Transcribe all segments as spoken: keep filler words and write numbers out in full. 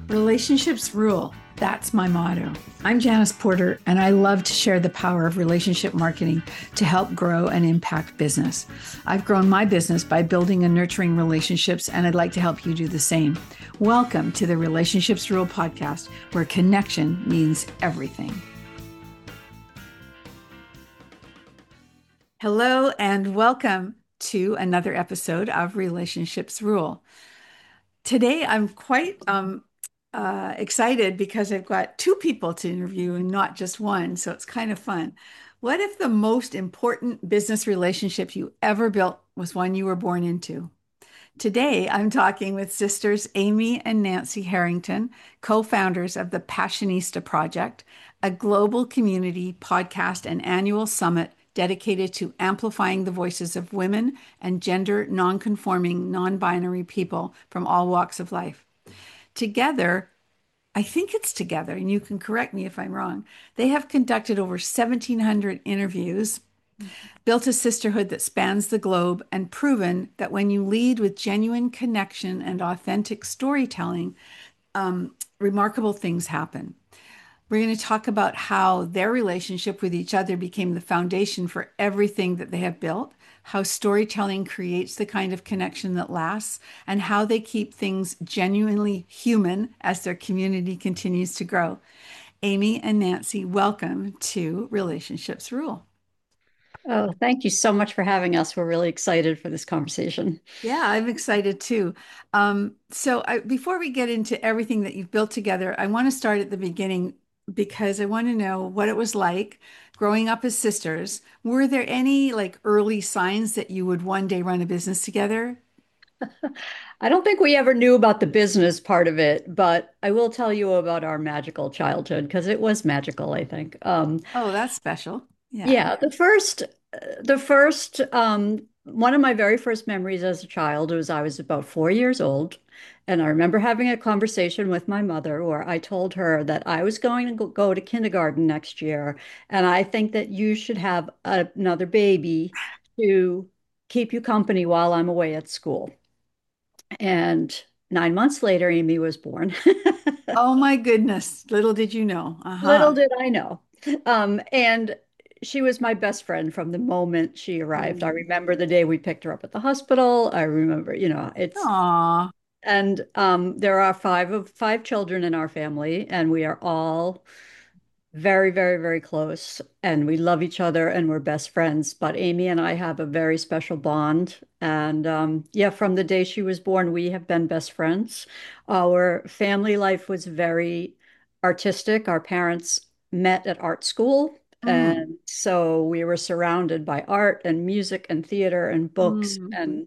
Relationships rule. That's my motto. I'm Janice Porter, and I love to share the power of relationship marketing to help grow and impact business. I've grown my business by building and nurturing relationships, and I'd like to help you do the same. Welcome to the Relationships Rule podcast, where connection means everything. Hello, and welcome to another episode of Relationships Rule. Today, I'm quite um, uh, excited because I've got two people to interview and not just one, so it's kind of fun. What if the most important business relationship you ever built was one you were born into? Today, I'm talking with sisters Amy and Nancy Harrington, co-founders of the Passionista Project, a global community podcast and annual summit dedicated to amplifying the voices of women and gender non-conforming, non-binary people from all walks of life. Together, I think it's together, and you can correct me if I'm wrong, they have conducted over seventeen hundred interviews, built a sisterhood that spans the globe, and proven that when you lead with genuine connection and authentic storytelling, um, remarkable things happen. We're going to talk about how their relationship with each other became the foundation for everything that they have built, how storytelling creates the kind of connection that lasts, and how they keep things genuinely human as their community continues to grow. Amy and Nancy, welcome to Relationships Rule. Oh, thank you so much for having us. We're really excited for this conversation. Yeah, I'm excited too. Um, so I, before we get into everything that you've built together, I want to start at the beginning because I want to know what it was like growing up as sisters. Were there any like early signs that you would one day run a business together? I don't think we ever knew about the business part of it, but I will tell you about our magical childhood because it was magical, I think. Um, Oh, that's special. Yeah. yeah, the first, the first, um, one of my very first memories as a child was I was about four years old. And I remember having a conversation with my mother where I told her that I was going to go go to kindergarten next year. And I think that you should have another baby to keep you company while I'm away at school. And nine months later, Amy was born. Oh my goodness. Little did you know. Little Uh-huh. did I know. Um, and she was my best friend from the moment she arrived. I Mm. remember the day we picked her up at the hospital. I remember, you know, it's Aw. and um, there are five of five children in our family, and we are all very, very, very close, and we love each other, and we're best friends. But Amy and I have a very special bond, and um, yeah, from the day she was born, we have been best friends. Our family life was very artistic. Our parents met at art school. Mm. And so we were surrounded by art and music and theater and books Mm. and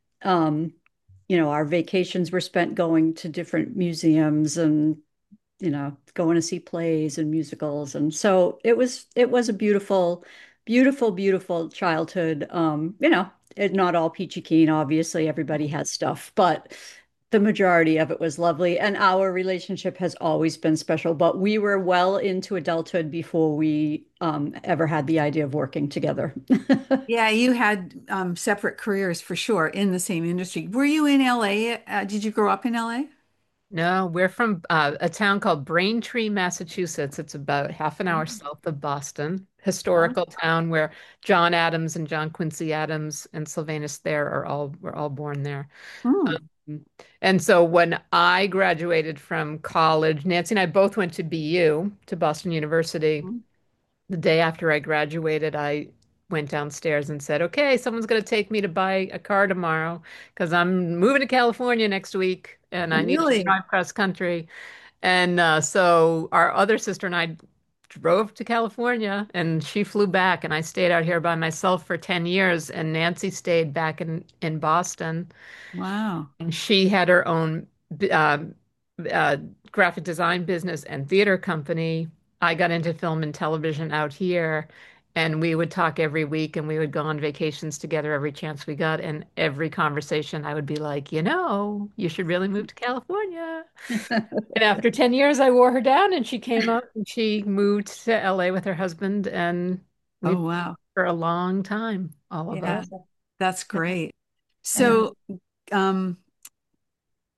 um, you know, our vacations were spent going to different museums and, you know, going to see plays and musicals. And so it was it was a beautiful, beautiful, beautiful childhood. Um, you know, it, not all peachy keen, obviously, everybody has stuff, but the majority of it was lovely. And our relationship has always been special, but we were well into adulthood before we um, ever had the idea of working together. Yeah, you had um, separate careers for sure in the same industry. Were you in L A? Uh, did you grow up in L A? No, we're from uh, a town called Braintree, Massachusetts. It's about half an hour Mm. south of Boston. Oh. Historical town where John Adams and John Quincy Adams and Sylvanus Thayer are all were all born there. Mm. Um, and so when I graduated from college, Nancy and I both went to B U, to Boston University. Mm. The day after I graduated, I went downstairs and said, okay, someone's going to take me to buy a car tomorrow because I'm moving to California next week and I need to Really? drive cross country. And uh, so our other sister and I drove to California and she flew back and I stayed out here by myself for ten years and Nancy stayed back in, in Boston Wow. and she had her own um, uh, graphic design business and theater company. I got into film and television out here, and we would talk every week, and we would go on vacations together every chance we got. And every conversation, I would be like, you know, you should really move to California. And after ten years, I wore her down, and she came up and she moved to L A with her husband, and we've Oh, been wow. for a long time, all of Yeah, us. that's Yeah. great. Yeah. So, um,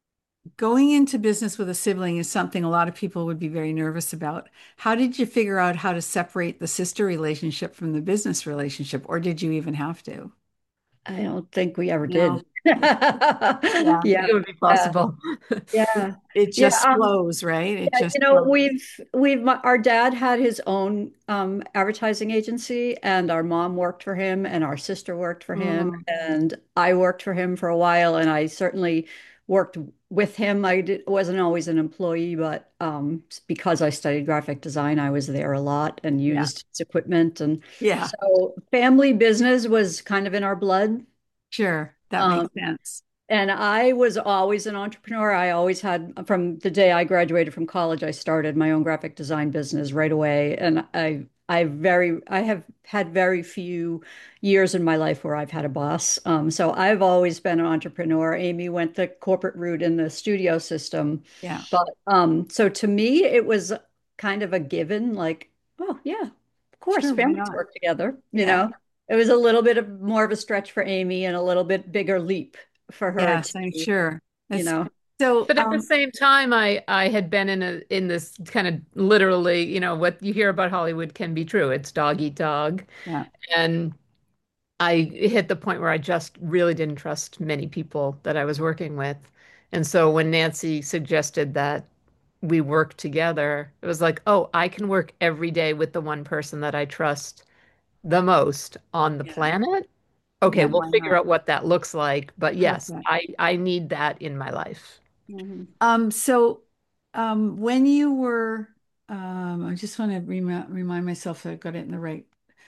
going into business with a sibling is something a lot of people would be very nervous about. How did you figure out how to separate the sister relationship from the business relationship, or did you even have to? I don't think we ever No. did. Yeah. Yeah, It would be yeah, possible. yeah, It yeah. just Um, flows, right? It yeah, just you know, flows. we've we've my, our dad had his own um, advertising agency, and our mom worked for him, and our sister worked for him, Mm, and I worked for him for a while, and I certainly worked with him. I did, wasn't always an employee, but um, because I studied graphic design, I was there a lot and yeah. used his equipment, and Yeah. so family business was kind of in our blood. Sure. That Um, makes sense. and I was always an entrepreneur. I always had, from the day I graduated from college, I started my own graphic design business right away. And I, I very, I have had very few years in my life where I've had a boss. Um, so I've always been an entrepreneur. Amy went the corporate route in the studio system. Yeah. But um, so to me, it was kind of a given, like, oh yeah, of course, Sure. Why families not? work together, you Yeah. know. It was a little bit of more of a stretch for Amy and a little bit bigger leap for her Yes, to, I'm sure. you That's know. so But at the um same time, I I had been in a in this kind of literally, you know, what you hear about Hollywood can be true. It's dog eat dog. yeah. And I hit the point where I just really didn't trust many people that I was working with. And so when Nancy suggested that we work together, it was like, oh, I can work every day with the one person that I trust the most on the Yeah. planet. Okay, Yeah, we'll why figure not? out what that looks like. But yes, Perfect. I I need that in my life. Mhm. Um, so um when you were um I just want to remind remind myself that I got it in the right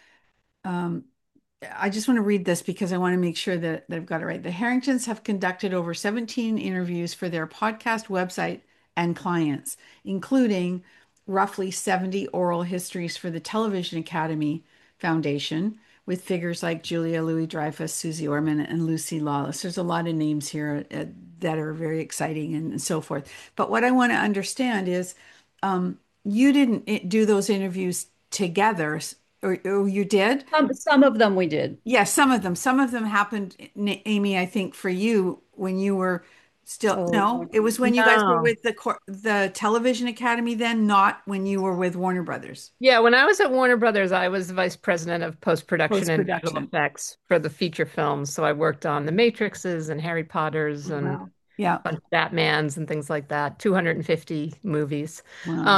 um I just want to read this because I want to make sure that, that I've got it right. The Harringtons have conducted over seventeen interviews for their podcast website and clients, including roughly seventy oral histories for the Television Academy Foundation, with figures like Julia Louis-Dreyfus, Susie Orman, and Lucy Lawless. There's a lot of names here uh, that are very exciting and, and so forth. But what I want to understand is um, you didn't i- do those interviews together, or, or you did? Some, some of them we did. Yes, some of them. Some of them happened, N- Amy, I think for you when you were still, Oh, no, it was when you guys were No. with the cor- the Television Academy then, not when you were with Warner Brothers. Yeah, when I was at Warner Brothers, I was the vice president of post-production and visual Post-production. effects for the feature films. So I worked on the Matrixes and Harry Potters and Wow. Yeah. a bunch of Batmans and things like that, two hundred fifty movies. Wow. Um,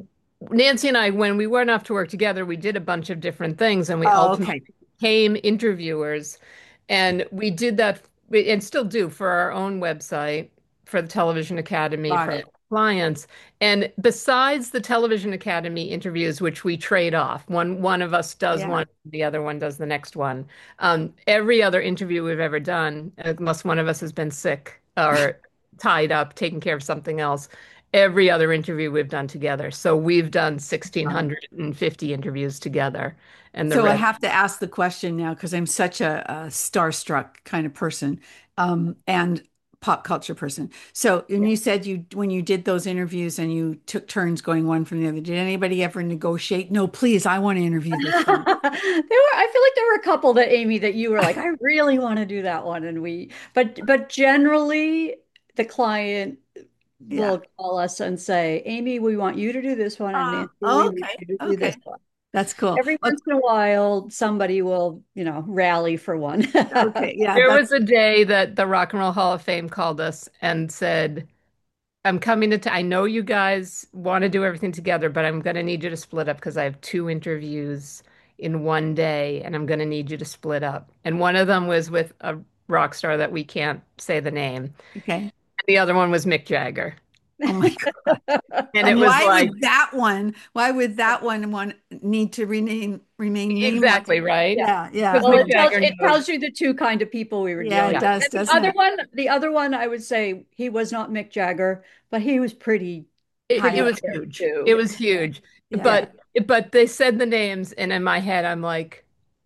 Nancy and I, when we went off to work together, we did a bunch of different things and we Oh, ultimately okay. became interviewers. And we did that and still do for our own website, for the Television Academy, Got for our it. clients. And besides the Television Academy interviews, which we trade off, one one of us does Yeah. one, the other one does the next one. Um, every other interview we've ever done, unless one of us has been sick or tied up, taking care of something else, every other interview we've done together. So we've done Got it. one thousand six hundred fifty interviews together, and the So I rest. have to ask the question now because I'm such a, a starstruck kind of person, um, and pop culture person. So, and you said you when you did those interviews and you took turns going one from the other, did anybody ever negotiate? No, please, I want to interview There this one. were, I feel like there were a couple that Amy that you were like, I really want to do that one. And we, but but generally the client Yeah. will call us and say, Amy, we want you to do this one, and Uh, Nancy, we want okay. you to do this Okay. one. That's cool. Every Well, once in a while, somebody will, you know, rally for one. okay. Yeah, There that's was a day that the Rock and Roll Hall of Fame called us and said, I'm coming to, t I know you guys want to do everything together, but I'm going to need you to split up because I have two interviews in one day and I'm going to need you to split up. And one of them was with a rock star that we can't say the name. And okay. the other one was Mick Jagger. Oh my God. And it And was why like, would that one, why would that one one need to rename remain nameless? exactly right. Yeah. Yeah, yeah. Because Well, Mick it Oh, tells Jagger it knows. tells you the two kind of people we were yeah, it dealing Yeah. with. does, And the doesn't other it? one, the other one, I would say he was not Mick Jagger, but he was pretty It, High it pretty up was there. up there huge. too. It was huge. Yeah. Yeah. But but they said the names, and in my head, I'm like,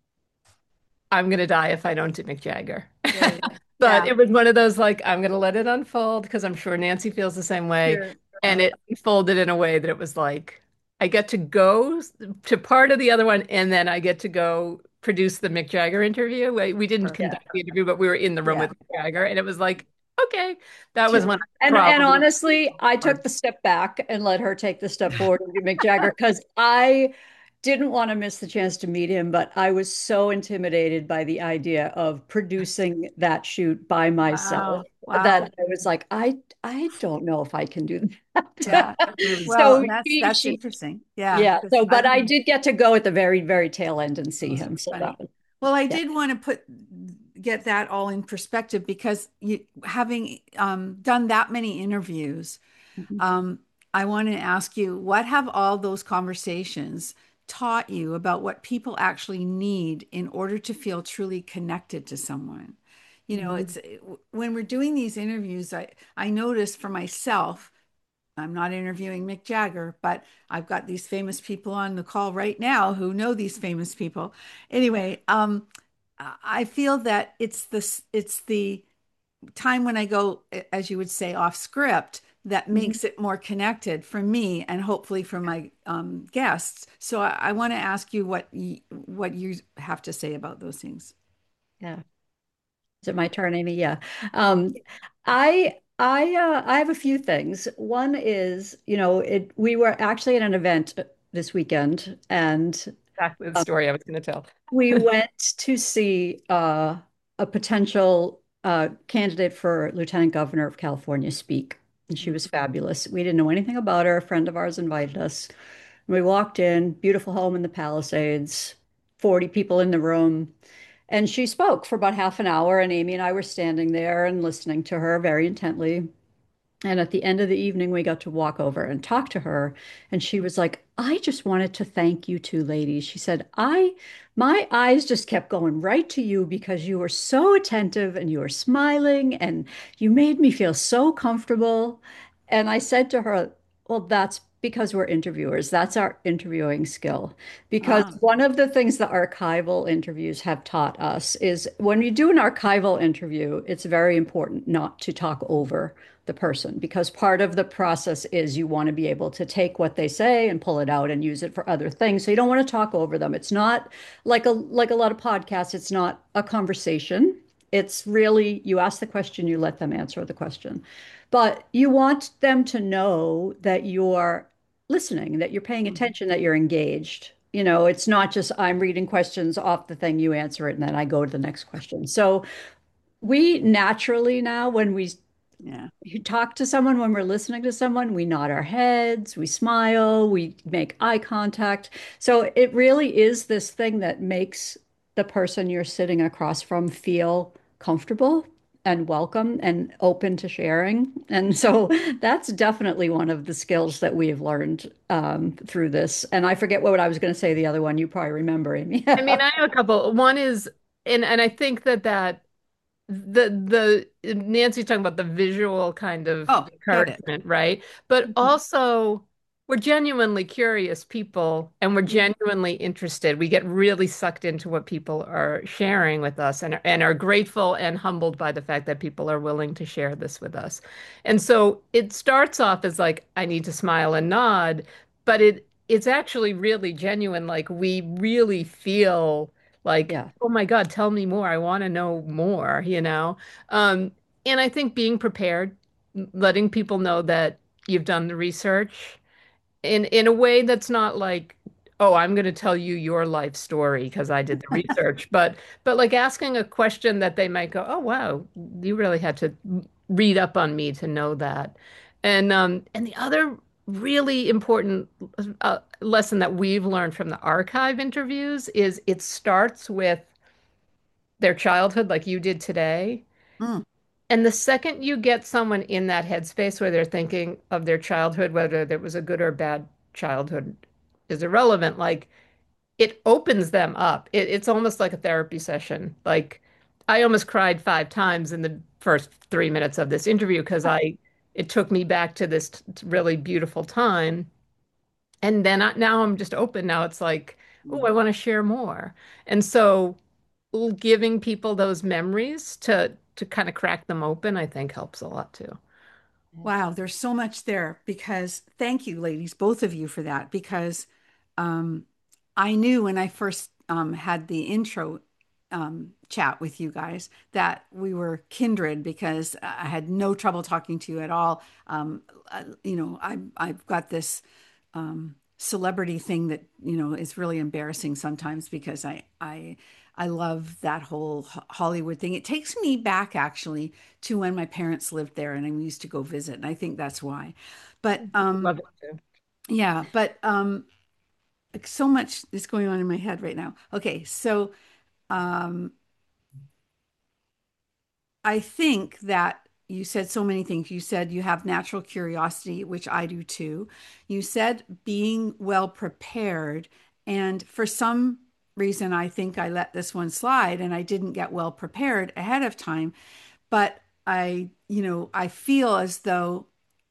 I'm gonna die if I don't do Mick Jagger. Yeah. Yeah. But Yeah. it was one of those like, I'm gonna let it unfold because I'm sure Nancy feels the same way. Sure. And Uh, it unfolded in a way that it was like, I get to go to part of the other one, and then I get to go produce the Mick Jagger interview. We we didn't Perfect. yeah. conduct the interview, but we were in the room Yeah. with Mick Jagger, and it was like Okay. That was when to, I And and probably honestly, I took the step back and let her take the step forward and do Mick Jagger because I didn't want to miss the chance to meet him, but I was so intimidated by the idea of producing that shoot by myself wow, that wow. I was like, I I don't know if I can do that. Yeah. really Well, So and that's she that's she interesting. Yeah, yeah, because so I've but I been, did get to go at the very, very tail end and see oh, him. that's So that funny. was Well, I yeah. did want to put get that all in perspective because you having um, done that many interviews, Mhm. um, I want to ask you, what have all those conversations taught you about what people actually need in order to feel truly connected to someone? You know, Mhm. it's when we're doing these interviews, I I notice for myself. I'm not interviewing Mick Jagger, but I've got these famous people on the call right now who know these famous people. Anyway, um, I feel that it's the it's the time when I go, as you would say, off script that Mhm. makes it more connected for me and hopefully for my um, guests. So I, I want to ask you what y what you have to say about those things. Yeah. Is it my turn, Amy? Yeah. Um, I I uh, I have a few things. One is, you know, it we were actually at an event this weekend, and exactly the um, story I was going to tell. we went to see uh, a potential uh, candidate for Lieutenant Governor of California speak, and she was fabulous. We didn't know anything about her. A friend of ours invited us. We walked in, beautiful home in the Palisades, forty people in the room. And she spoke for about half an hour, and Amy and I were standing there and listening to her very intently. And at the end of the evening, we got to walk over and talk to her. And she was like, I just wanted to thank you two ladies. She said, I, my eyes just kept going right to you because you were so attentive and you were smiling and you made me feel so comfortable. And I said to her, well, that's because we're interviewers. That's our interviewing skill. Because Ah, one of the things the archival interviews have taught us is when you do an archival interview, it's very important not to talk over the person because part of the process is you want to be able to take what they say and pull it out and use it for other things. So you don't want to talk over them. It's not like a like a lot of podcasts, it's not a conversation. It's really you ask the question, you let them answer the question. But you want them to know that you're listening, that you're paying mhm. attention, that you're engaged. You know, it's not just I'm reading questions off the thing, you answer it, and then I go to the next question. So we naturally now, when we Yeah. you talk to someone, when we're listening to someone, we nod our heads, we smile, we make eye contact. So it really is this thing that makes the person you're sitting across from feel comfortable and welcome and open to sharing. And so that's definitely one of the skills that we have learned um, through this. And I forget what I was going to say, the other one. You probably remember, Amy. I mean, I have a couple. One is, and and I think that that the the Nancy's talking about the visual kind of Oh, got it. encouragement, right? But also we're genuinely curious people and we're genuinely interested. We get really sucked into what people are sharing with us and and are grateful and humbled by the fact that people are willing to share this with us. And so it starts off as like, I need to smile and nod, but it it's actually really genuine. Like we really feel like, Yeah. oh my God, tell me more. I want to know more, you know? Um, and I think being prepared, letting people know that you've done the research in in a way that's not like, oh, I'm going to tell you your life story because I did the research, but but like asking a question that they might go, oh wow, you really had to read up on me to know that. And um and the other really important uh, lesson that we've learned from the archive interviews is it starts with their childhood like you did today. Mm. And the second you get someone in that headspace where they're thinking of their childhood, whether there was a good or bad childhood is irrelevant, like it opens them up. It, it's almost like a therapy session. Like I almost cried five times in the first three minutes of this interview because I it took me back to this t- really beautiful time. And then I, now I'm just open. Now it's like, oh, I want to share more. And so giving people those memories to to kind of crack them open, I think helps a lot too. Wow, there's so much there because thank you, ladies, both of you for that. Because um, I knew when I first um, had the intro um, chat with you guys that we were kindred because I had no trouble talking to you at all. Um, uh, you know, I, I've got this um, celebrity thing that, you know, is really embarrassing sometimes because I, I, I love that whole Ho- Hollywood thing. It takes me back actually to when my parents lived there and I used to go visit. And I think that's why. But um, Love it too. yeah, but um, like, so much is going on in my head right now. Okay, so um, I think that you said so many things. You said you have natural curiosity, which I do too. You said being well prepared. And for some reason, I think I let this one slide and I didn't get well prepared ahead of time. But I, you know, I feel as though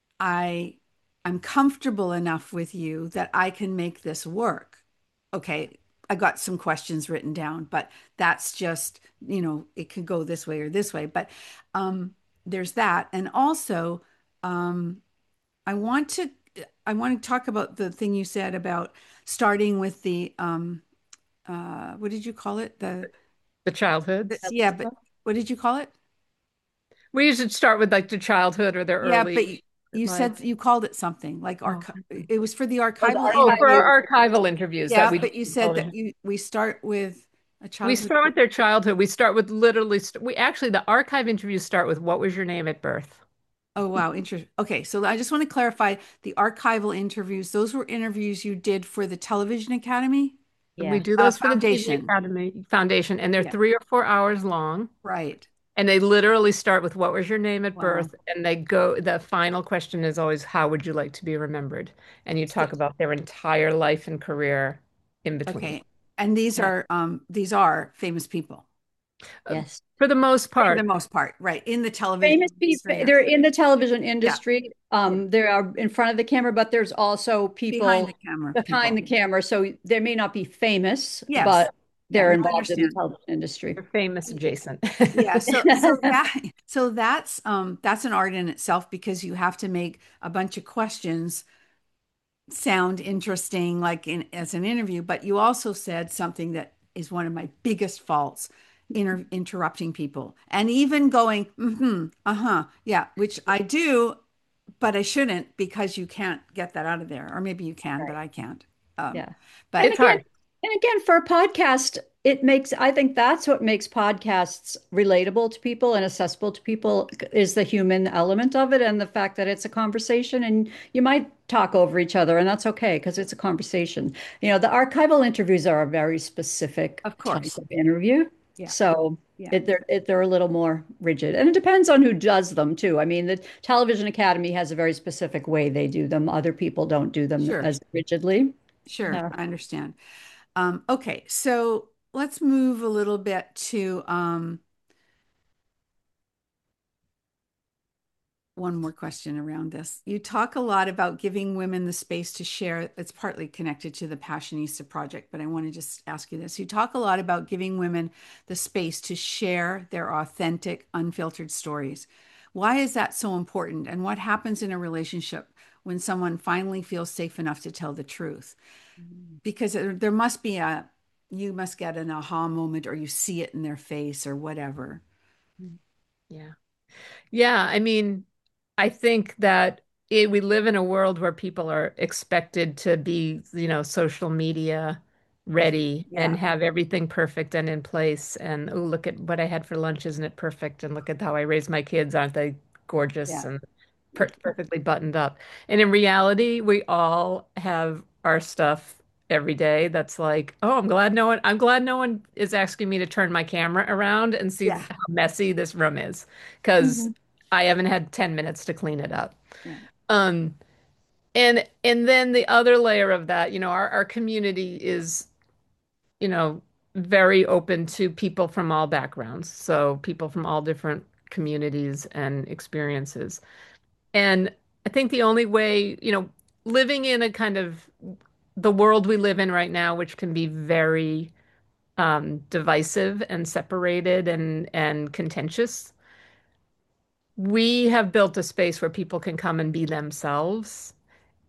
I I'm comfortable enough with you that I can make this work. Okay, I got some questions written down, but that's just, you know, it could go this way or this way. But um, there's that. And also, um, I want to I want to talk about the thing you said about starting with the um, uh, what did you call it? The, The the childhoods. yeah, but what did you call it? We usually start with like the childhood or their Yeah, early but you, you life. said you called it something like Oh, arch it was for the Oh, the archival oh, for interview. archival. our archival interviews that Yeah, we do but you for said that television. you we start with a We childhood. start with their childhood. We start with literally, st we actually, the archive interviews start with what was your name at birth? Oh wow, interesting. Okay, so I just want to clarify the archival interviews. Those were interviews you did for the Television Academy We Yeah. do uh, those for the T V Foundation. Academy Foundation, and they're Yeah, three or four hours long. right. And they literally start with what was your name at Wow. birth? And they go, the final question is always, how would you like to be remembered? And you So, talk about their entire life and career in between. okay, and these Yeah. are um these are famous people Uh, Yes. For the most for the part, most part, right? In the television Famous people, industry, or they're in the television yeah, industry. yeah, Um, they are in front of the camera, but there's also behind people the camera behind people. the camera. So they may not be famous, Yes. but Yeah, they're no, I involved in the understand. television industry. they're famous adjacent. Yeah, so so that so that's um that's an art in itself because you have to make a bunch of questions sound interesting like in as an interview, but you also said something that is one of my biggest faults, inter interrupting people and even going, mm-hmm, uh-huh, yeah, which I do, but I shouldn't because you can't get that out of there. Or maybe you can, but Right. I can't. Um, Yeah. And but It's again, hard. and again, for a podcast, it makes, I think that's what makes podcasts relatable to people and accessible to people is the human element of it and the fact that it's a conversation and you might talk over each other and that's okay because it's a conversation. You know, the archival interviews are a very specific of type course, of interview. yeah, So yeah, it, they're, it, they're a little more rigid. And it depends on who does them too. I mean, the Television Academy has a very specific way they do them. Other people don't do them sure, as rigidly. sure, Yeah. I understand. Um, okay, so let's move a little bit to um, one more question around this. You talk a lot about giving women the space to share. It's partly connected to the Passionista project, but I want to just ask you this. You talk a lot about giving women the space to share their authentic, unfiltered stories. Why is that so important? And what happens in a relationship when someone finally feels safe enough to tell the truth? Because there there must be a, you must get an aha moment or you see it in their face or whatever. Yeah. Yeah, I mean, I think that it, we live in a world where people are expected to be, you know, social media ready and Yeah, have everything perfect and in place. And oh, look at what I had for lunch, isn't it perfect? And look at how I raised my kids, aren't they gorgeous yeah, and yeah, per perfectly buttoned up? And in reality, we all have our stuff every day that's like, oh, I'm glad no one, I'm glad no one is asking me to turn my camera around and see yeah, how messy this room is because Mhm. I haven't had ten minutes to clean it up. yeah, Um, and and then the other layer of that, you know, our, our community is, you know, very open to people from all backgrounds. So people from all different communities and experiences. And I think the only way, you know, living in a kind of the world we live in right now, which can be very um, divisive and separated and and contentious, we have built a space where people can come and be themselves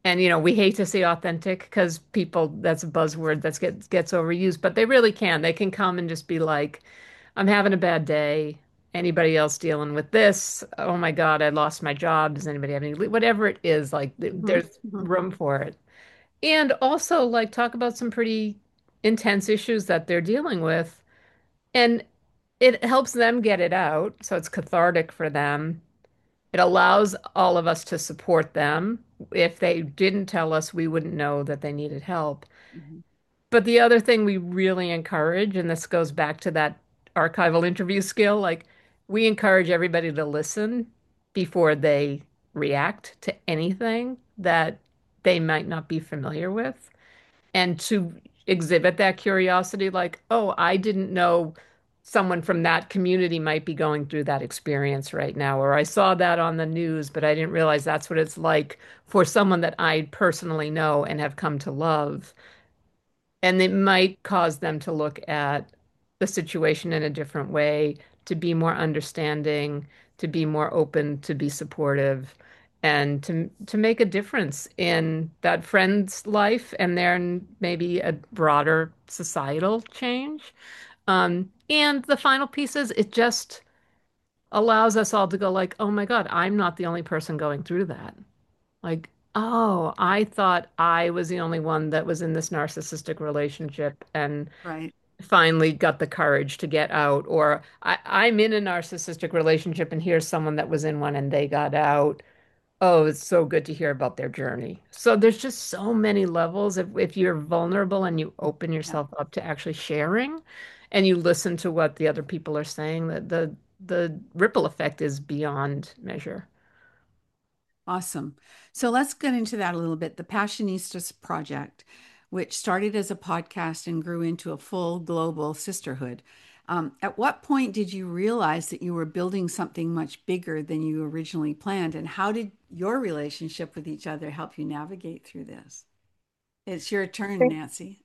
And you know, we hate to say authentic because people, that's a buzzword that gets gets overused, but they really can. They can come and just be like, I'm having a bad day. Anybody else dealing with this? Oh my God, I lost my job. Does anybody have any, whatever it is, like th- Mhm, there's mhm. room for it. And also like talk about some pretty intense issues that they're dealing with. And it helps them get it out. So it's cathartic for them. It allows all of us to support them. If they didn't tell us, we wouldn't know that they needed help. Mhm. But the other thing we really encourage, and this goes back to that archival interview skill, like we encourage everybody to listen before they react to anything that they might not be familiar with, and to exhibit that curiosity, like, oh, I didn't know someone from that community might be going through that experience right now, or I saw that on the news, but I didn't realize that's what it's like for someone that I personally know and have come to love. And it might cause them to look at the situation in a different way, to be more understanding, to be more open, to be supportive, and to to make a difference in that friend's life and then maybe a broader societal change. Um, and the final piece is it just allows us all to go like, oh my God, I'm not the only person going through that. Like, oh, I thought I was the only one that was in this narcissistic relationship and Right. finally got the courage to get out. Or I, I'm in a narcissistic relationship and here's someone that was in one and they got out. Oh, it's so good to hear about their journey. So there's just so many levels. If, if you're vulnerable and you open Yeah. yourself up to actually sharing and you listen to what the other people are saying, that the the ripple effect is beyond measure. Awesome. So let's get into that a little bit. The Passionistas Project, which started as a podcast and grew into a full global sisterhood. Um, at what point did you realize that you were building something much bigger than you originally planned? And how did your relationship with each other help you navigate through this? It's your turn, Nancy.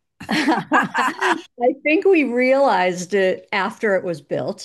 I think we realized it after it was built.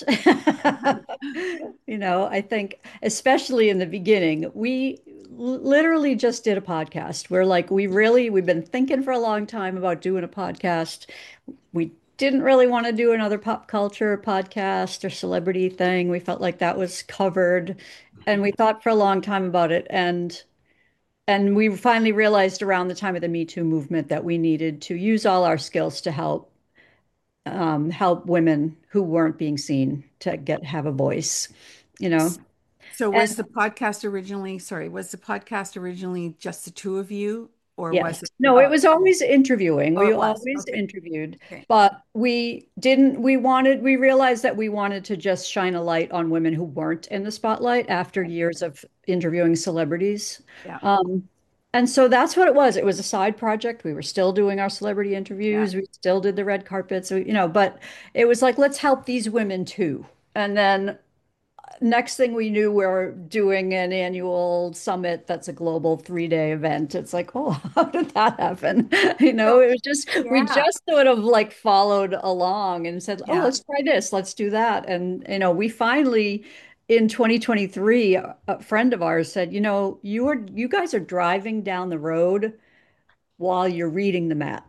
You know, I think, especially in the beginning, we l- literally just did a podcast. We're like, we really, we've been thinking for a long time about doing a podcast. We didn't really want to do another pop culture podcast or celebrity thing. We felt like that was covered. And we thought for a long time about it. And and we finally realized around the time of the Me Too movement that we needed to use all our skills to help um, help women who weren't being seen to get have a voice, you know. So And was the podcast originally, sorry, was the podcast originally just the two of you, or yes, was it? no, it Oh, was always interviewing. oh, We it was. always Okay. interviewed, Okay. but we didn't. We wanted. We realized that we wanted to just shine a light on women who weren't in the spotlight after years of interviewing celebrities. Yeah. Um, and so that's what it was. It was a side project. We were still doing our celebrity Yeah. interviews. We still did the red carpets. So, you know, but it was like, let's help these women too. And then next thing we knew, we were doing an annual summit that's a global three day event. It's like, oh, how did that happen? You know, So, it was just, we yeah. just sort of like followed along and said, oh, Yeah. let's try this, let's do that. And, you know, we finally, in twenty twenty-three, a a friend of ours said, you know, you are, you guys are driving down the road while you're reading the map.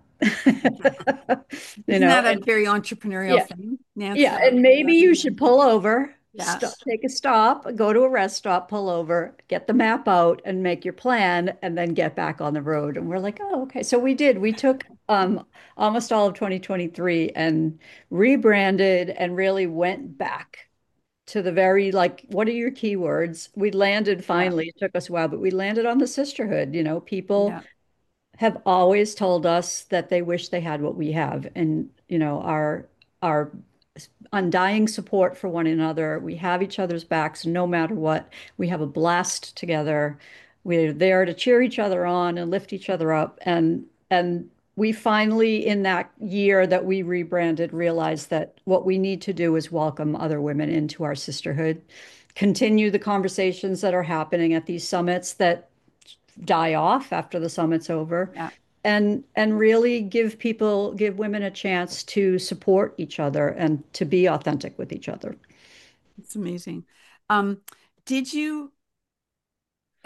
You Isn't know, that a and very entrepreneurial yeah, thing, Nancy? yeah, I and would say maybe that's you should amazing. pull over, stop, Yes. take a stop, go to a rest stop, pull over, get the map out and make your plan and then get back on the road. And we're like, oh, okay. So we did. We took um almost all of twenty twenty-three and rebranded and really went back to the very like, what are your keywords? We landed Yeah. finally. It took us a while, but we landed on the sisterhood. You know, people Yeah. have always told us that they wish they had what we have. And, you know, our our undying support for one another. We have each other's backs no matter what. We have a blast together. We're there to cheer each other on and lift each other up. And and we finally, in that year that we rebranded, realized that what we need to do is welcome other women into our sisterhood, continue the conversations that are happening at these summits that die off after the summit's over, Yeah. and and really give people, give women a chance to support each other and to be authentic with each other. It's amazing. Um, did you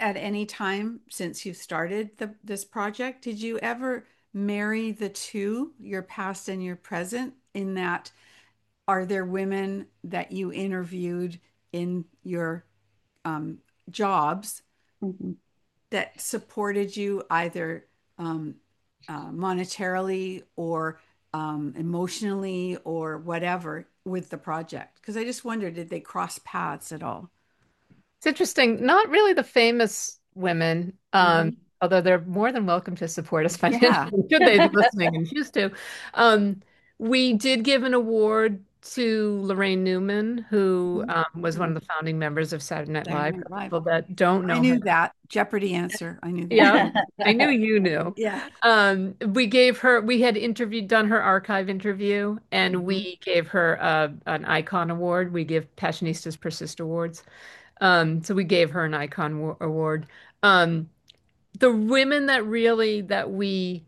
at any time since you started the, this project, did you ever marry the two, your past and your present, in that are there women that you interviewed in your um, jobs Mhm. that supported you either um, uh, monetarily or um, emotionally or whatever with the project? Because I just wondered, did they cross paths at all? It's interesting. Not really the famous women, um, Hmm. although they're more than welcome to support us Yeah. financially, should they be listening and choose to. Um, we did give an award to Lorraine Newman, who Mhm. um, was one of the founding members of Saturday Night Saturday Live. Night For Live. people that don't I know her, knew that. Jeopardy answer. I knew that. yeah, I knew you knew. Yeah. Um, we gave her, we had interviewed, done her archive interview, and Mhm. we gave her uh, an icon award. We give Passionistas Persist awards. Um, so we gave her an icon wa- award. Um, the women that really that we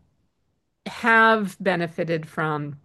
have benefited from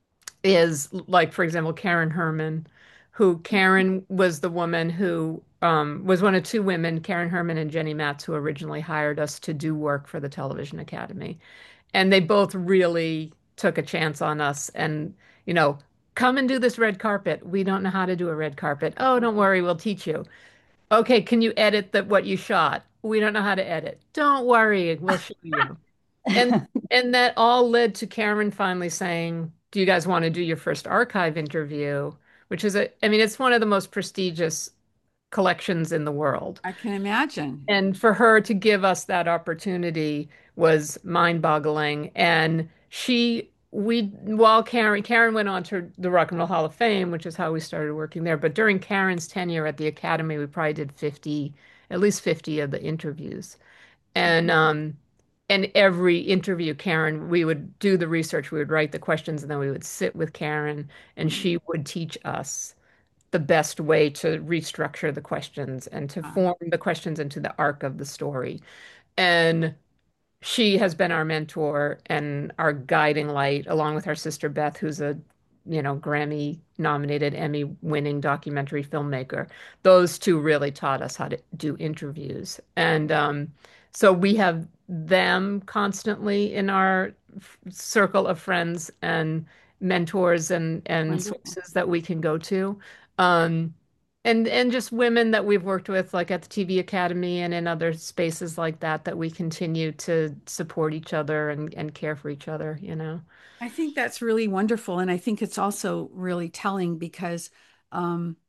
is like, for example, Karen Herman, who Karen was the woman who um, was one of two women, Karen Herman and Jenny Matz, who originally hired us to do work for the Television Academy. And they both really took a chance on us and, you know, come and do this red carpet. We don't know how to do a red carpet. Oh, don't worry, we'll teach you. Okay, can you edit that what you shot? We don't know how to edit. Don't worry, we'll show you. And and that all led to Cameron finally saying, "Do you guys want to do your first archive interview?" Which is a, I mean, it's one of the most prestigious collections in the world. I can imagine. And for her to give us that opportunity was mind-boggling. And she, we, while Karen, Karen went on to the Rock and Roll Hall of Fame, which is how we started working there. But during Karen's tenure at the Academy, we probably did fifty, at least fifty of the interviews. And um, and every interview, Karen, we would do the research, we would write the questions, and then we would sit with Karen, and Mhm. she would teach us the best way to restructure the questions and to Wow. form the questions into the arc of the story. And she has been our mentor and our guiding light, along with our sister Beth, who's a, you know, Grammy nominated, Emmy winning documentary filmmaker. Those two really taught us how to do interviews. And um, so we have them constantly in our f- circle of friends and mentors and and Wonderful. sources that we can go to. Um, and and just women that we've worked with, like at the T V Academy and in other spaces like that, that we continue to support each other and, and care for each other, you know. I think that's really wonderful. And I think it's also really telling because um,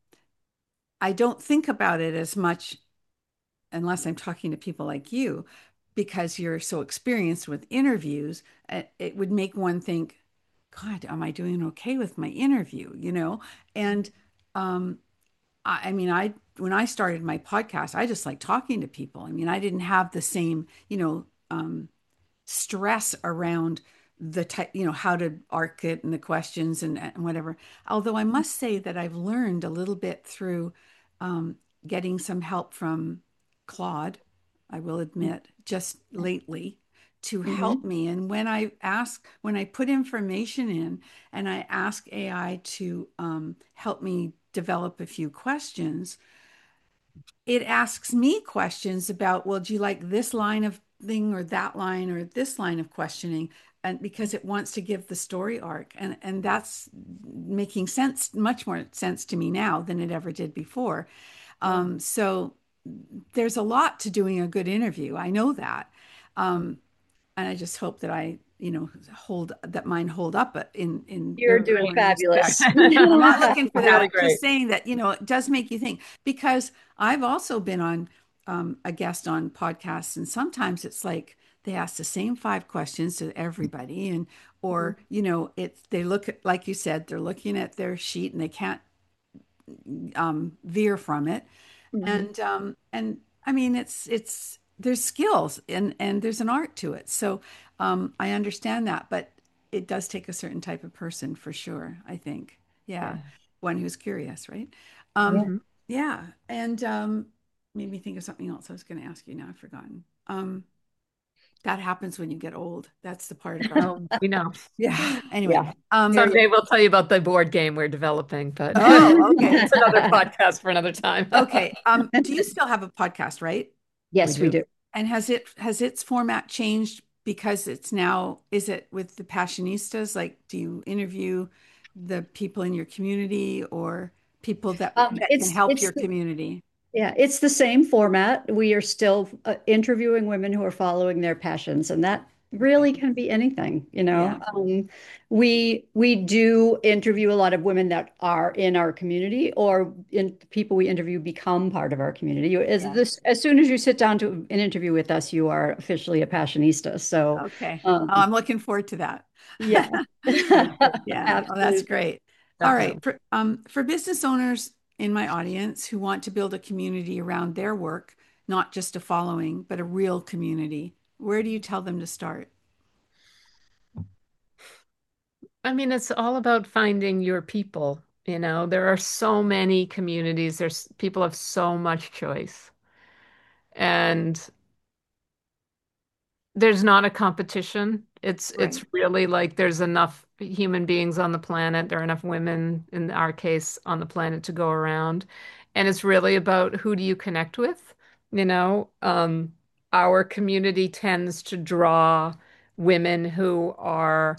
I don't think about it as much unless I'm talking to people like you, because you're so experienced with interviews. uh, It would make one think, God, am I doing okay with my interview? You know? And um, I, I mean, I when I started my podcast, I just like talking to people. I mean, I didn't have the same, you know, um, stress around the type, you know, how to arc it and the questions and, and whatever. Although I must say that I've learned a little bit through um, getting some help from Claude, I will admit, just lately to help Mhm. me. And when I ask, when I put information in and I ask A I to um, help me develop a few questions, it asks me questions about, well, do you like this line of thing or that line or this line of questioning? And because it wants to give the story arc. And, and that's making sense, much more sense to me now than it ever did before. Yeah. Um, so there's a lot to doing a good interview. I know that. Um, and I just hope that I, you know, hold that mine hold up in in You're You're doing every great. respect. fabulous. I'm not looking for that. Really I'm great. just saying that, you know, it does make you think because I've also been on um, a guest on podcasts, and sometimes it's like they ask the same five questions to everybody, and Mhm. or you know, it's they look at like you said, they're looking at their sheet and they can't um, veer from it, Mhm. and um, and I mean, it's it's there's skills and and there's an art to it. So um, I understand that, but it does take a certain type of person for sure, I think. Yeah, Yeah. one who's curious, right? Um, Yeah. Mhm. yeah, and um, made me think of something else I was going to ask you. Now I've forgotten. Um, that happens when you get old. That's the part about, Oh, we know. yeah. Anyway, Yeah. um, Hear Someday you. we'll tell you about the board game we're developing, but oh, okay, it's another podcast for another time. okay. Um, do you still have a podcast, right? We Yes, we do. do. And has it has its format changed because it's now, is it with the Passionistas? Like, do you interview the people in your community or people that Um, that can it's help it's your community? Yeah, it's the same format. We are still uh, interviewing women who are following their passions, and that Okay. really can be anything, you know. Yeah. Um, we we do interview a lot of women that are in our community, or in people we interview become part of our community. You, as Yeah. this, as soon as you sit down to an interview with us, you are officially a passionista. So, Okay. um, Oh, I'm looking forward to that. yeah, Yeah. Oh, that's absolutely. great. All right. Definitely. For um for business owners in my audience who want to build a community around their work, not just a following, but a real community, where do you tell them to start? I mean, it's all about finding your people. You know, there are so many communities. There's people have so much choice. And there's not a competition. It's it's Right. really like there's enough human beings on the planet. There are enough women in our case on the planet to go around. And it's really about who do you connect with? You know, um, our community tends to draw women who are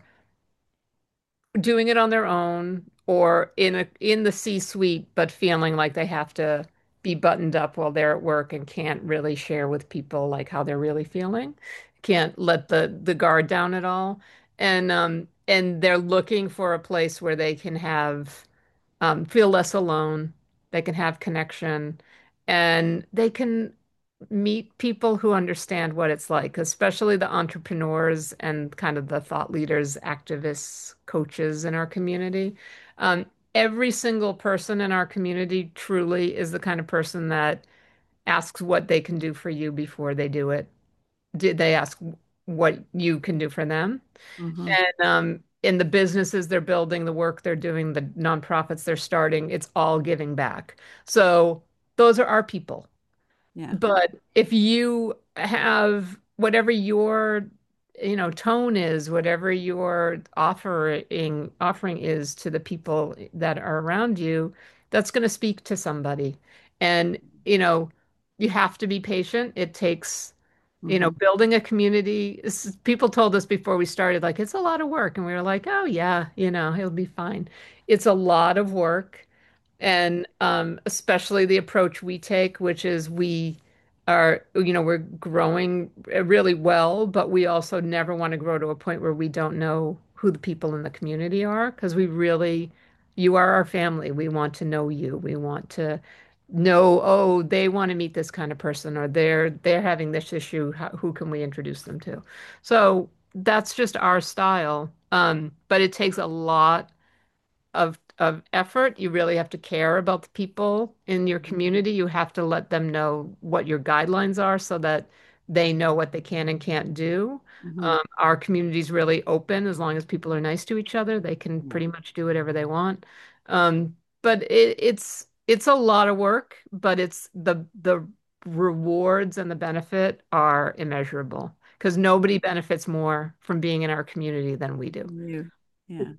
doing it on their own or in a in the C-suite, but feeling like they have to be buttoned up while they're at work and can't really share with people like how they're really feeling. Can't let the the guard down at all. And um and they're looking for a place where they can have um, feel less alone. They can have connection and they can meet people who understand what it's like, especially the entrepreneurs and kind of the thought leaders, activists, coaches in our community. Um, every single person in our community truly is the kind of person that asks what they can do for you before they do it. Did they ask what you can do for them? Hmm. And um, in the businesses they're building, the work they're doing, the nonprofits they're starting, it's all giving back. So those are our people. Yeah. But if you have whatever your, you know, tone is, whatever your offering offering is to the people that are around you, that's going to speak to somebody. And, you know, you have to be patient. It takes you know, Hmm. building a community. s- People told us before we started, like, it's a lot of work. And we were like, oh, yeah, you know, it'll be fine. It's a lot of work. And um, especially the approach we take, which is we are, you know, we're growing really well, but we also never want to grow to a point where we don't know who the people in the community are, because we really, you are our family. We want to know you. We want to know, oh, they want to meet this kind of person, or they're they're having this issue. How, who can we introduce them to? So that's just our style. Um, but it takes a lot of of effort. You really have to care about the people in your community. You have to let them know what your guidelines are so that they know what they can and can't do. Hmm. Um, our community is really open as long as people are nice to each other. They can Yeah. pretty much do whatever they want. Um, but it, it's it's a lot of work, but it's the the rewards and the benefit are immeasurable because nobody benefits more from being in our community than we do. You. Yeah.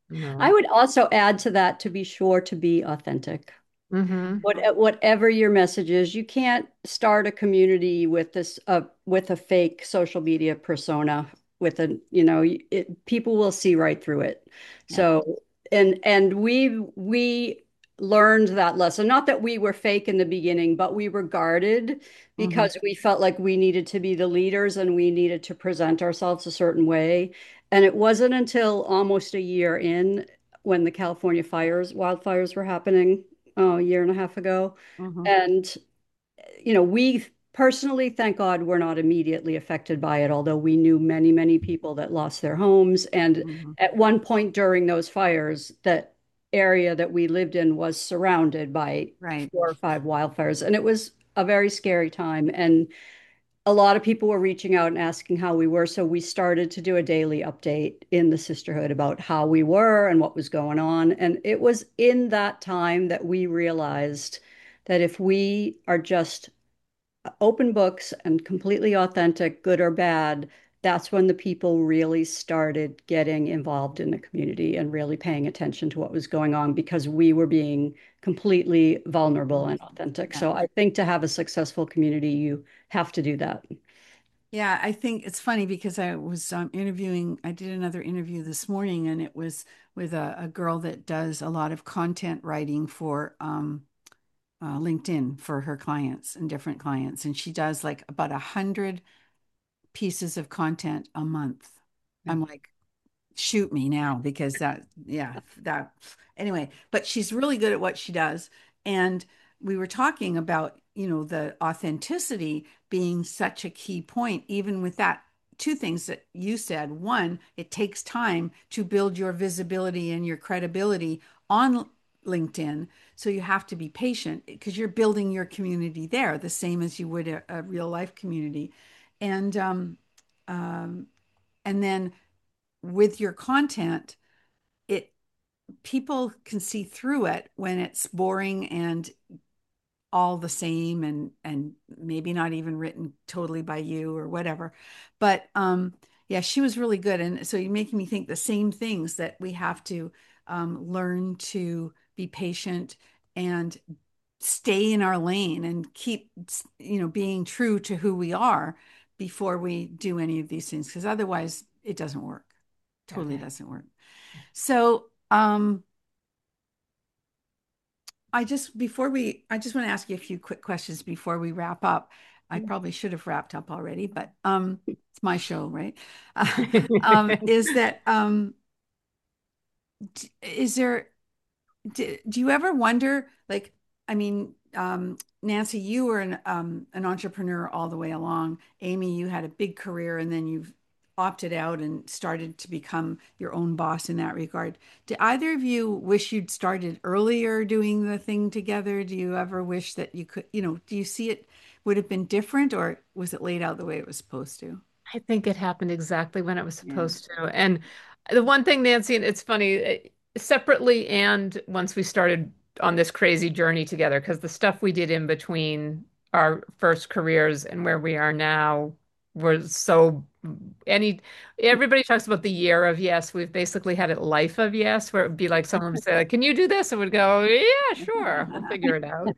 I No. would also add to that to be sure to be authentic. Hmm. What, whatever your message is, you can't start a community with this uh, with a fake social media persona. With a, you know, it, people will see right through it. Yeah. So, and and we we learned that lesson. Not that we were fake in the beginning, but we were guarded Hmm. because we felt like we needed to be the leaders and we needed to present ourselves a certain way. And it wasn't until almost a year in, when the California fires, wildfires were happening, oh, a year and a half ago. Hmm. And, you know, we personally, thank God, we're not immediately affected by it, although we knew many, many people that lost their homes. And Hmm. at one point during those fires, that area that we lived in was surrounded by Right. four or five wildfires. And it was a very scary time. And a lot of people were reaching out and asking how we were. So we started to do a daily update in the sisterhood about how we were and what was going on. And it was in that time that we realized that if we are just open books and completely authentic, good or bad, that's when the people really started getting involved in the community and really paying attention to what was going on because we were being completely vulnerable and authentic. Yeah. So I think to have a successful community, you have to do that. Yeah, I think it's funny because I was um, interviewing, I did another interview this morning, and it was with a, a girl that does a lot of content writing for um, uh, LinkedIn for her clients and different clients. And she does like about a hundred pieces of content a month. Yeah. I'm like, shoot me now because that, yeah, that, anyway, but she's really good at what she does. And we were talking about, you know, the authenticity being such a key point, even with that. Two things that you said. One, it takes time to build your visibility and your credibility on LinkedIn. So you have to be patient because you're building your community there, the same as you would a, a real life community. And um, um, and then with your content, it people can see through it when it's boring and all the same and and maybe not even written totally by you or whatever. But um yeah, she was really good. And so you're making me think the same things that we have to um, learn to be patient and stay in our lane and keep, you know, being true to who we are before we do any of these things, because otherwise it doesn't work. Yeah. Totally doesn't work. So, um, I just before we, I just want to ask you a few quick questions before we wrap up. I probably should have wrapped up already, but um, it's my show, right? Uh, um, is that um, d- is there do, do you ever wonder, like, I mean, um, Nancy, you were an um, an entrepreneur all the way along. Amy, you had a big career and then you've opted out and started to become your own boss in that regard. Do either of you wish you'd started earlier doing the thing together? Do you ever wish that you could, you know, do you see it would have been different, or was it laid out the way it was supposed to? I think it happened exactly when it was Yeah. supposed to. And the one thing, Nancy, and it's funny, eh, separately and once we started on this crazy journey together, because the stuff we did in between our first careers and where we are now was so any everybody talks about the year of yes. We've basically had a life of yes, where it would be like someone would say, like, can you do this? And would go, yeah, sure, we'll figure it out.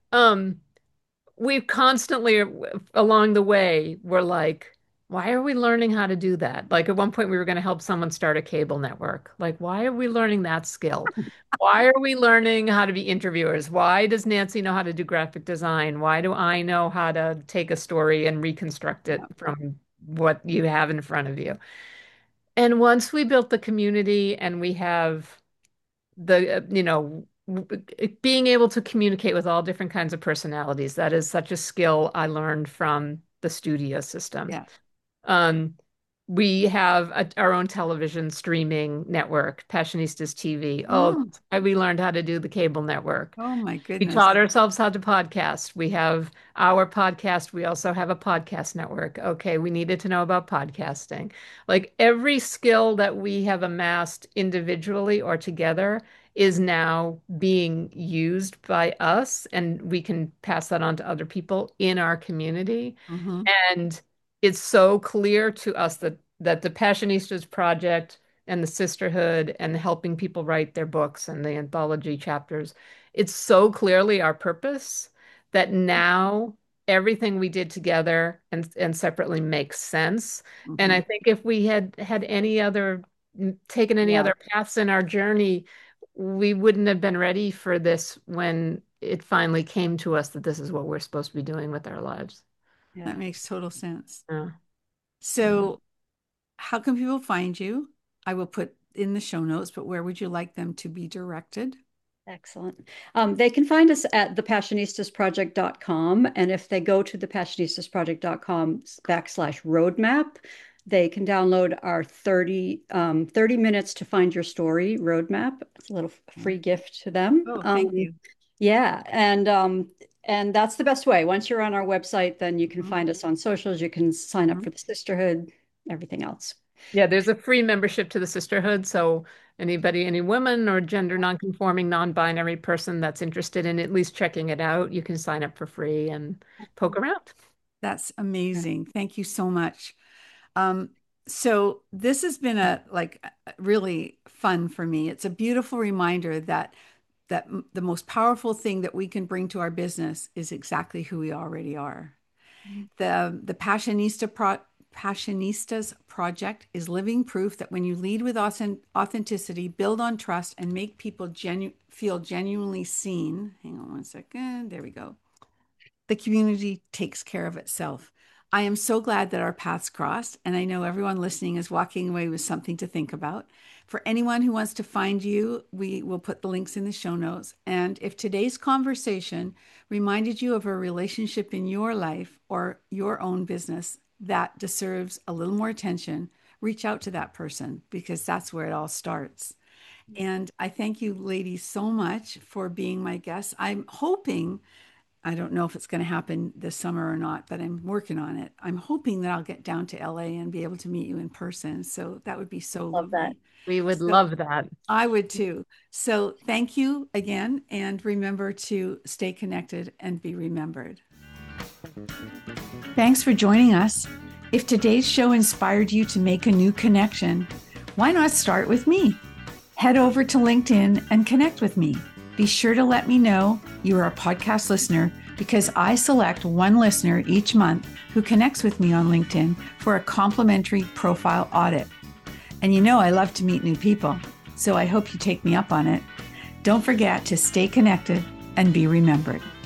Um, we've constantly along the way we're like, why are we learning how to do that? Like at one point we were going to help someone start a cable network. Like, why are we learning that skill? Why are we learning how to be interviewers? Why does Nancy know how to do graphic design? Why do I know how to take a story and reconstruct it Yeah. from what you have in front of you? And once we built the community and we have the uh, you know w- being able to communicate with all different kinds of personalities, that is such a skill I learned from the studio system. Yeah. um, we have a, our own television streaming network, Passionistas T V. Oh, Oh, that's why we learned how to do the cable network. oh my We goodness. taught ourselves how to podcast. We have our podcast. We also have a podcast network. Okay, we needed to know about podcasting. Like every skill that we have amassed individually or together is now being used by us, and we can pass that on to other people in our community. Hmm. And it's so clear to us that that the Passionistas Project and the sisterhood and helping people write their books and the anthology chapters, it's so clearly our purpose that now everything we did together and and separately makes sense. And Hmm. I think if we had had any other taken any Yeah. other paths in our journey, we wouldn't have been ready for this when it finally came to us that this is what we're supposed to be doing with our lives. Yeah. That makes total sense. Yeah. So, how can people find you? I will put in the show notes, but where would you like them to be directed? Excellent. Um, they can find us at the passionistas project dot com. And if they go to the passionistas project dot com backslash roadmap, they can download our thirty, um, thirty minutes to find your story roadmap. It's a little free gift to them. Oh, thank Um, you. yeah. And um, and that's the best way. Once you're on our website, then you can Mhm. find us on socials. You can sign up Mhm. for the sisterhood, everything else. Yeah, there's a free membership to the sisterhood. So anybody, any woman or gender nonconforming, non-binary person that's interested in at least checking it out, you can sign up for free and poke around. That's Yeah. amazing. Thank you so much. Um, so this has been a like really fun for me. It's a beautiful reminder that that the most powerful thing that we can bring to our business is exactly who we already are. The the Passionista pro, Passionistas project is living proof that when you lead with authenticity, build on trust, and make people genu- feel genuinely seen. Hang on one second. There we go. The community takes care of itself. I am so glad that our paths crossed, and I know everyone listening is walking away with something to think about. For anyone who wants to find you, we will put the links in the show notes. And if today's conversation reminded you of a relationship in your life or your own business that deserves a little more attention, reach out to that person because that's where it all starts. And I thank you, ladies, so much for being my guests. I'm hoping I don't know if it's going to happen this summer or not, but I'm working on it. I'm hoping that I'll get down to L A and be able to meet you in person. So that would be so Love that. lovely. We would So love that. I would too. So thank you again. And remember to stay connected and be remembered. Thanks for joining us. If today's show inspired you to make a new connection, why not start with me? Head over to LinkedIn and connect with me. Be sure to let me know you are a podcast listener because I select one listener each month who connects with me on LinkedIn for a complimentary profile audit. And you know I love to meet new people, so I hope you take me up on it. Don't forget to stay connected and be remembered.